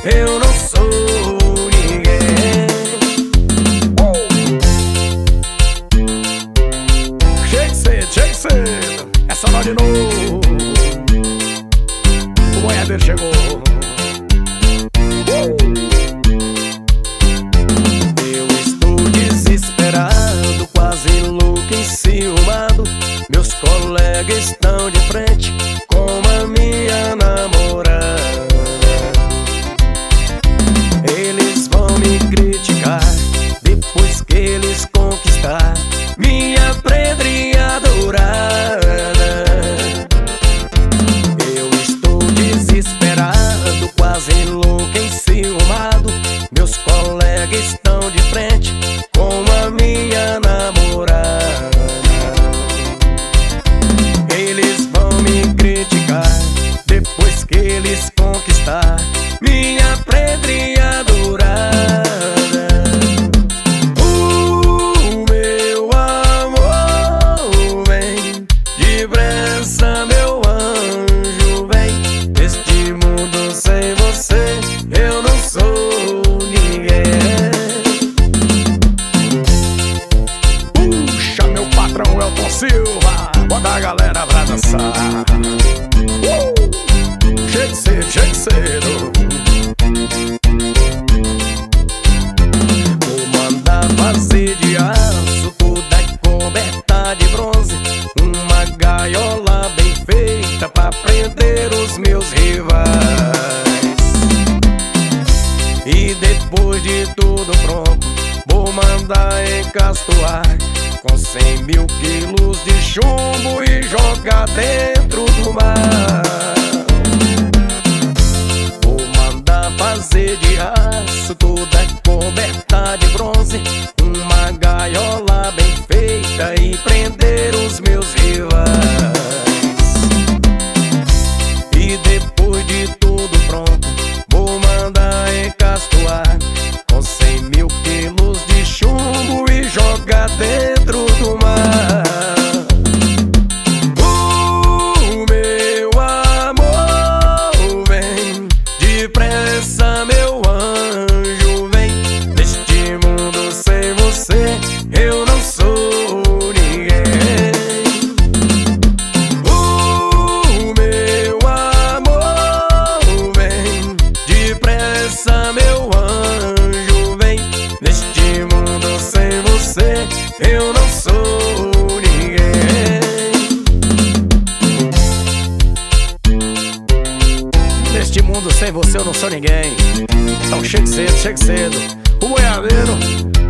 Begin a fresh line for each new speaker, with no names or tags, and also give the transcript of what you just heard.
eu não sou ninguém. Chega cedo, essa nós de novo. O boiadeiro chegou. Eu estou desesperado, quase louco, enciumado. Meus colegas estão de frente com a minha namorada. Eles vão me criticar depois que eles conquistar minha pedrinha dourada. Eu estou desesperado, quase louco, enciumado. Meus colegas estão de frente com a minha namorada. Eles vão me criticar depois que eles conquistar minha pedrinha dourada. O meu amor vem depressa, meu anjo vem. Neste mundo sem você eu não sou ninguém. Puxa, meu patrão Elton Silva, bota a galera pra dançar. Chega cedo. Vou mandar fazer de aço, toda coberta de bronze, uma gaiola bem feita pra prender os meus rivais. E depois de tudo pronto, vou mandar encastoar com 100 mil quilos de chumbo e jogar dentro do mar. Vou mandar fazer de aço, toda coberta de bronze, uma gaiola bem feita e prender os meus rivais. E depois de tudo pronto, vou mandar encastoar com 100 mil quilos de chumbo e jogar dentro do mar. O meu amor vem depressa, meu anjo vem. Neste mundo sem você eu não sou ninguém. O meu amor vem depressa, meu anjo vem. Neste mundo sem você eu não sou ninguém. Neste mundo sem você eu não sou ninguém. Então chegue cedo, o boiadeiro